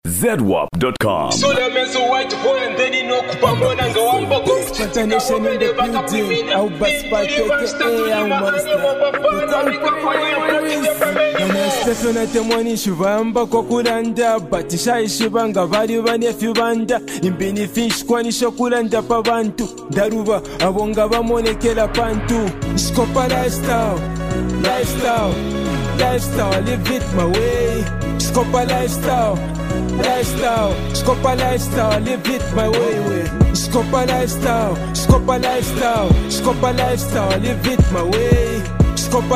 ZWAP.com. So the men so white boy and then he know Kupamon and go on for good. International in the building. I'll bust by Stefanate mwani shuvamba kwa kuranda batisha ishubanga bari banefi banda imbini fish kwani shokulanda pa bantu daruba abonga bamonekela pantu Skopa lifestyle live it my way Skopa lifestyle Skopa lifestyle live it my way Skopa lifestyle live it my way Skopa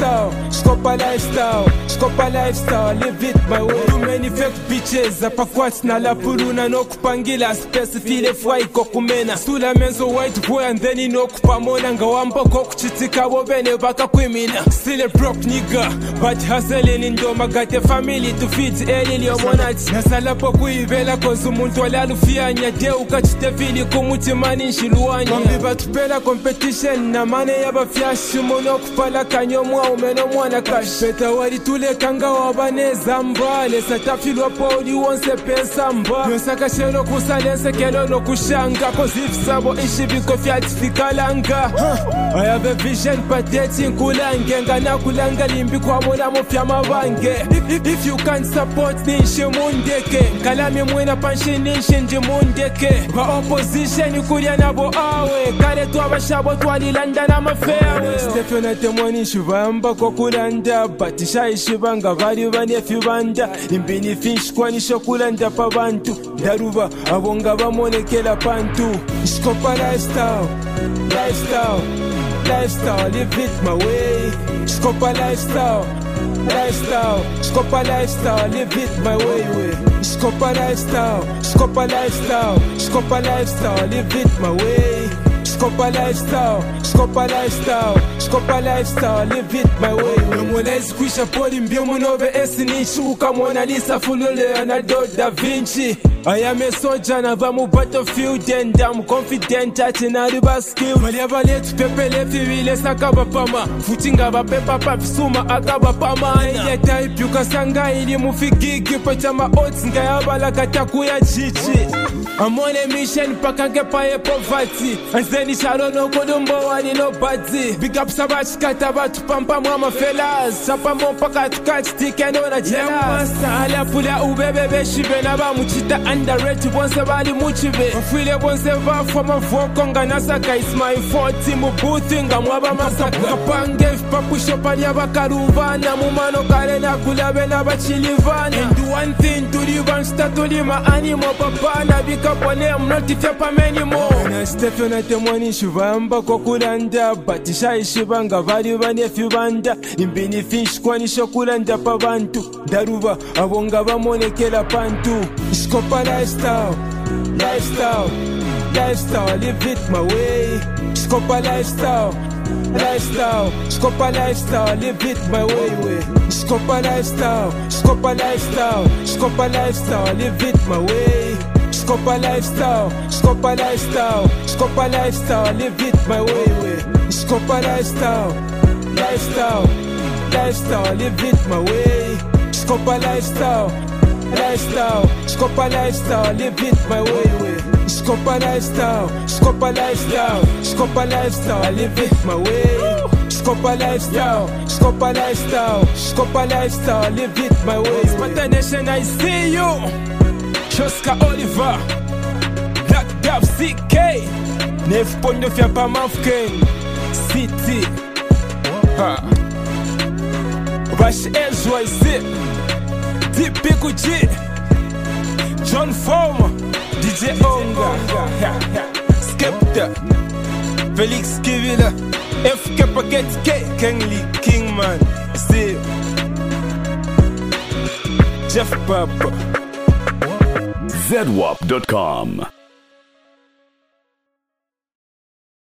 lifestyle, live it my way. Too many fake bitches, apakwats na la puruna no kupangila space file fwai kokumena. Sula menzo white boy and then no kupamona ngawamba kokuchitika wobene baka kwimina. Still a broke nigga, but hustling in doma got a family to feed early yomonati. Nasala po kuivela kozu muntu walalufia nyade ukachite fili kumutimani nshiluwanya. Mambi batupela competition na mane yaba fiashi mono kupala kanyomwa umeno mwana kash Peta wari tule kanga wabaneza mbale Satafilwa poli wonse pesa mba Yosaka shelo kusalense kelo no kushanga Kozif sabo ishi biko fiatifikalanga I have a vision pateti nkulange Ngana kulanga limbi kwa mona mofya mabange If you can't support nishi mundeke Kalami mwena panshi nishi nji mundeke Ba opposition ikulia nabo awe Kale tuwa shabo tuwalilanda na mafewe Stefanate mwani shuvamba kwa kulanda batisha ishibanga bari banefi banda imbini fish kwani shokulanda pa bantu daruba abonga bamonekela pantu Skopa lifestyle live it my way Skopa lifestyle live it my way Skopa lifestyle live it my way Skopa lifestyle, live it my way. Mwana iskwisha poli mbio mnove esinishi Ukamona lisa full Leonardo da Vinci I am a soldier na vamu battlefield and I'm confident at in a river skill Maliaba letu pepe lefi wile sakaba pama Futinga ba pepa papisuma akaba pama Eye type yukasanga ili mufigigi Pachama odds nga yabala kataku ya chichi I'm on a mission pakange paye poverty And then isharo no kodumbo wani no badi Big up sabach kataba tupampa mwama fellas Sapa mpaka tukati tikendo na jelas Ala pula ubebebe shibe na ba muchita underrated bonse bali muchibe Mfile bonse va foma vokonga nasaka It's my fault mubuthi nga mwaba masaka Kapange papusho pali abakaruvana Mumano kare na kulabe na bachilivana And one thing to live start to lima animo papana Bika pone I'm not if you're anymore Na Stefanate mwani shuvamba kwa kulanda Batisha ishibanga bari banefi banda Imbini fish kwani shokulanda pa bantu Daruba abonga bamonekela pantu Skopa lifestyle live it my way Skopa lifestyle live it my way Skopa lifestyle live it my way Skopa lifestyle live it my way Skopa lifestyle live it my way Skopa lifestyle live it my way Skopa lifestyle live it my way Skopa lifestyle live it my way Sparta Nation I see you Shoska Oliver Black Dab CK Nef Pondo Fia Pamafken City Bash Ezra Zip Deep Piku G John Former DJ Onga Skepta Felix Kivila FK Paket K Kingly Kingman Steve Jeff Papa ZWAP.com.